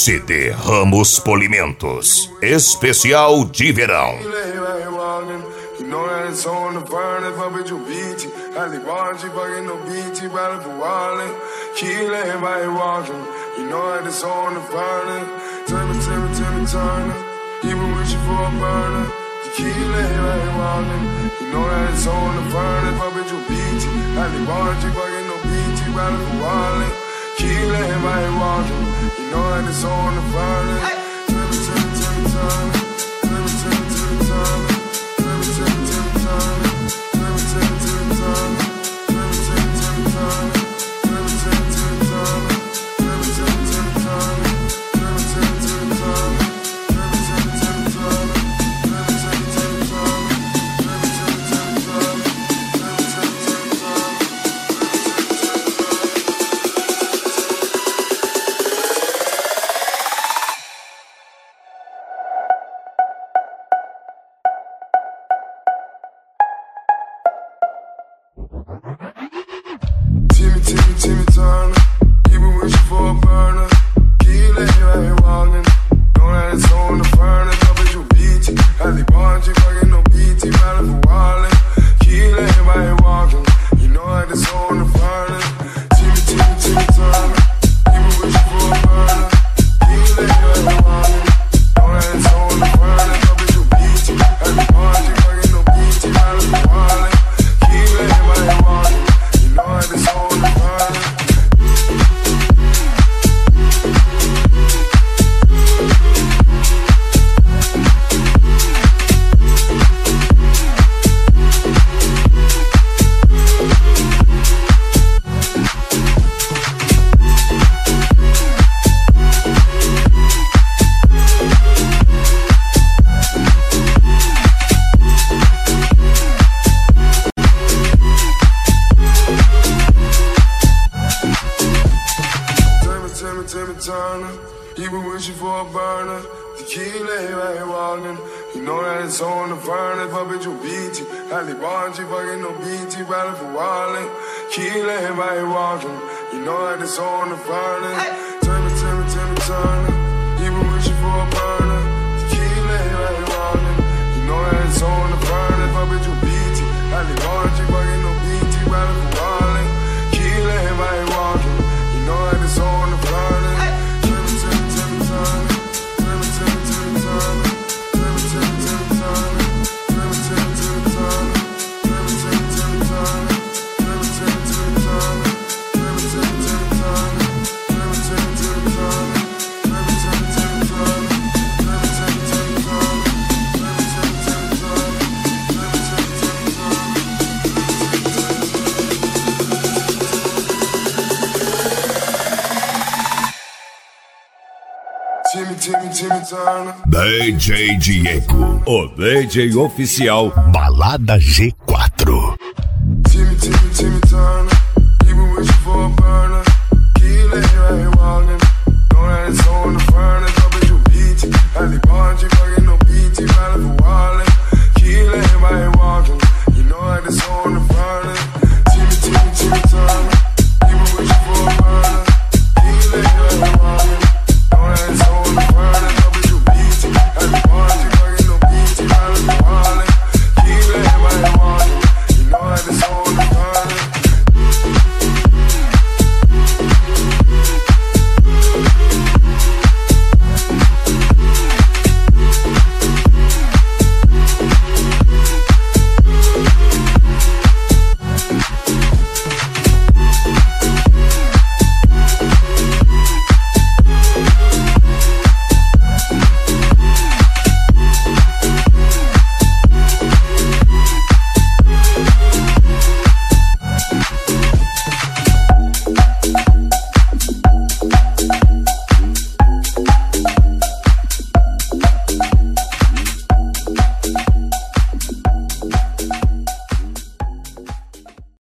CD Ramos Polimentos, especial de verão. You know that it's on the burn if I bet you beat it. I live on, she fucking no beat it, battle for wallet. Kill everybody walking. You know that it's on the burner. Turn me, turn it. Even wishing for a burner. To kill everybody walking. You know that it's on the burn if I bet you beat it. I live on, she fucking no beat it, battle for wallet. Kill everybody walking. You know that it's on the burner. Turn me, turn it. Turn me, turn it. Timmy Turner, even wishing for a burner. Kill everybody walking. Know that it's on the burner. I bet you beat it. Halle Bargy fucking no beat it. Battle for wallet. Kill everybody walking. You know that it's on the burner. Timmy Turner, even wishing for a burner. Kill everybody walking. Know that it's on the burner. I bet you beat it. Halle Bargy fucking no beat it. Battle for wallet. Kill everybody walking. You know that it's on the burner. Turner, even wishing for a burner. Tequila, everybody walking. You know that it's on the burner. If I bet you beat it. Halle Bargy fucking no beat it. Battle for wallet. Kill everybody walking. You know that it's on the burner. Turn me, Turner, even wishing for a burner. Tequila, everybody walking. You know that it's on the burner. If I bet you beat it. Halle Bargy fucking no beat it. Battle for wallet. Kill everybody walking. You know that it's on the burner. Timmy Turner. DJ Diego, o DJ oficial Balada G4. Timmy Turner, even wishing for a burner. Kill everybody walking. Know that it's on the burner. I bet you beat it. Halle Bargy fucking no beat it. Battle for wallet. Kill everybody walking.